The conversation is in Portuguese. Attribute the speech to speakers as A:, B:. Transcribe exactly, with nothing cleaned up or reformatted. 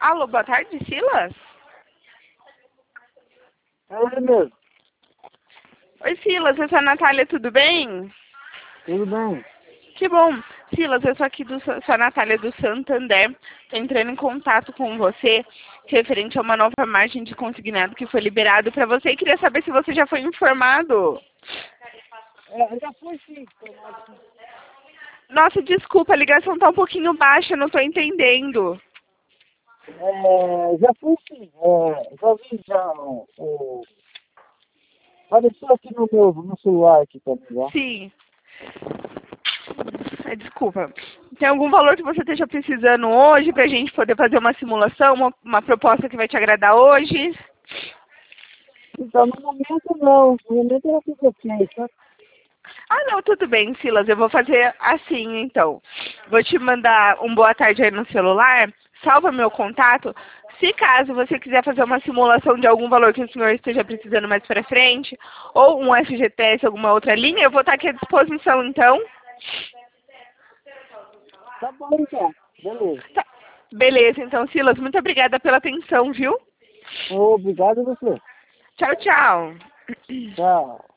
A: Alô, boa tarde, Silas?
B: É ele mesmo.
A: Oi, Silas, eu sou a Natália, tudo bem?
B: Tudo bem?
A: Que bom. Silas, eu sou aqui do, sou a Natália do Santander. Estou entrando em contato com você referente a uma nova margem de consignado que foi liberado para você e queria saber se você já foi informado.
B: É, já foi sim. Tomado, sim.
A: Nossa, desculpa, a ligação está um pouquinho baixa, não estou entendendo.
B: É, já foi sim. É, já vi já o... o- Apareceu aqui no meu no celular aqui também, já.
A: Sim. É, desculpa. Tem algum valor que você esteja precisando hoje para a gente poder fazer uma simulação, uma, uma proposta que vai te agradar hoje?
B: Então, no momento não. No momento era tudo ok, tá?
A: Ah, não, tudo bem, Silas. Eu vou fazer assim, então. Vou te mandar um boa tarde aí no celular. Salva meu contato. Se caso você quiser fazer uma simulação de algum valor que o senhor esteja precisando mais para frente, ou um F G T S, alguma outra linha, eu vou estar aqui à disposição, então.
B: Tá bom, então. Beleza.
A: Tá. Beleza, então, Silas. Muito obrigada pela atenção, viu?
B: Obrigado a você.
A: Tchau, tchau.
B: Tchau.